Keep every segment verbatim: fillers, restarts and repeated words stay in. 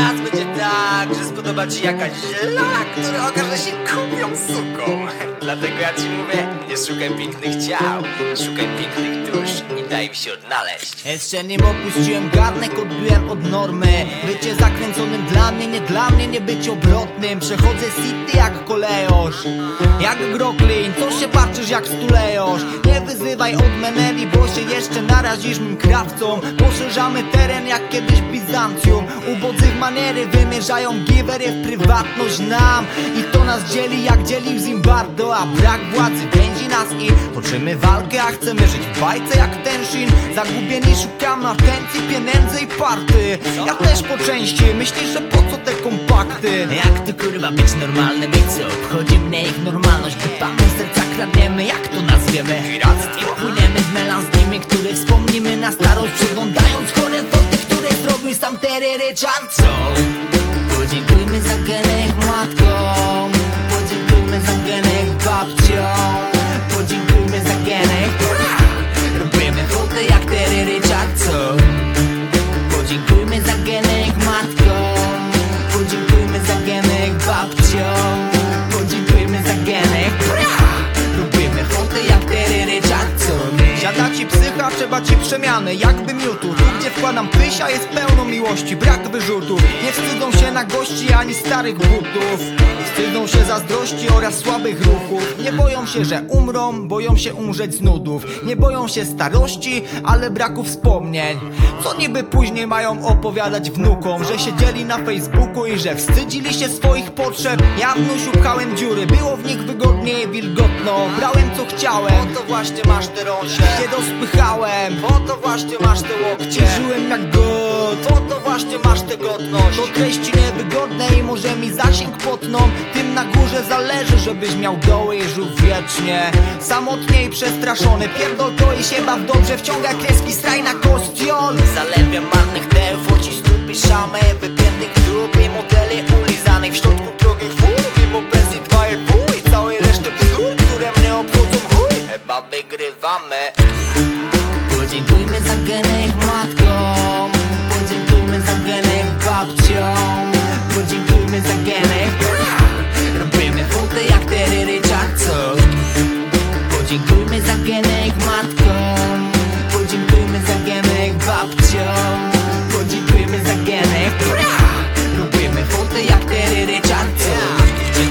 raz będzie tak, że spodoba ci jakaś ziela, która okaże się kupią suką. Dlatego ja ci mówię, nie szukaj pięknych ciał, szukaj pięknych dusz i daj mi się odnaleźć. Jeszcze nim opuściłem garnek, odbiłem od normy. Bycie zakręconym dla mnie, nie dla mnie, nie być obrotnym. Przechodzę city jak kolejosz, jak Groklin, co się patrzysz jak stulejosz. Nie wyzywaj od Meneli, bo się jeszcze narazisz mym krawcom. Poszerzamy teren jak kiedyś Bizancjum. Ubodzy w maniery wymierzają givery w prywatność nam. I to nas dzieli jak dzielił Zimbardo. A brak władzy więzi nas i toczymy walkę, a chcemy żyć w bajce jak Tenshin. Zagubieni szukamy atencji, pieniędzy i party. Ja też po części, myślisz, że po co te kompakty? Jak to kurwa być normalnym i co? Obchodzi mnie ich normalność. Pytamy serca, kradniemy, jak to nazwiemy? Piractwo. Płyniemy w melan z nimi, które wspomnimy na starość, przeglądając chore foty, które zrobił sam Terry Richardson. Podziękujmy za genek matkom, podziękujmy za genek babciom, podziękujmy za genek. Robimy foty jak Terry Richardson. Podziękujmy za genek matkom, podziękujmy za genek babciom, podziękujmy za genek. Robimy foty jak Terry Richardson. Siada ci psycha, trzeba ci przemiany, jakby miutu. Tu gdzie wkładam pysia jest pełno miłości, brak wyrzutów. Nie wstydzą się na gości ani starych butów. Wstydzą się zazdrości oraz słabych ruchów. Nie boją się, że umrą, boją się umrzeć z nudów. Nie boją się starości, ale braku wspomnień. Co niby później mają opowiadać wnukom? Że siedzieli na Facebooku i że wstydzili się swoich potrzeb. Ja wnusiu pchałem dziury, było w nich wygodnie i wilgotno. Brałem co chciałem, Po to właśnie masz te rącze, się rozpychałem. po to właśnie masz te łokcie, Żyłem jak god. po to właśnie masz tę godność. To treści niewygodne i może mi zasięg potną. Tym na górze zależy, żebyś miał doły i żył wiecznie. Samotnie i przestraszony, pierdol to i się baw dobrze. Wciąga kreski, straj na kostiol. Zalewiam marnych telefon, ci stupy szamy, wypiętych trup i modeli ulizanych w środku drogich fur. Mimo pensji dwa i pół i całej reszty bzdur, które mnie obchodzą chuj. Chyba wygrywamy. Podziękujmy za genek matkom, podziękujmy za genek babciom, podziękujmy za genek. Robimy foty jak Terry Richardson. Podziękujmy za genek matkom, podziękujmy za genek babciom, podziękujmy za genek. Robimy foty jak Terry Richardson.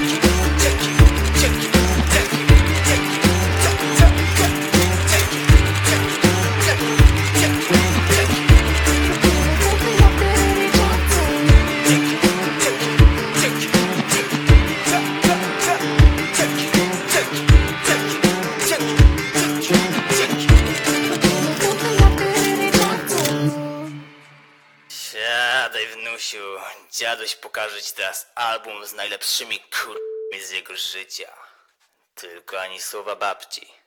Siadaj wnusiu, dziaduś pokaże ci teraz album z najlepszymi kurwami z jego życia. Tylko ani słowa babci.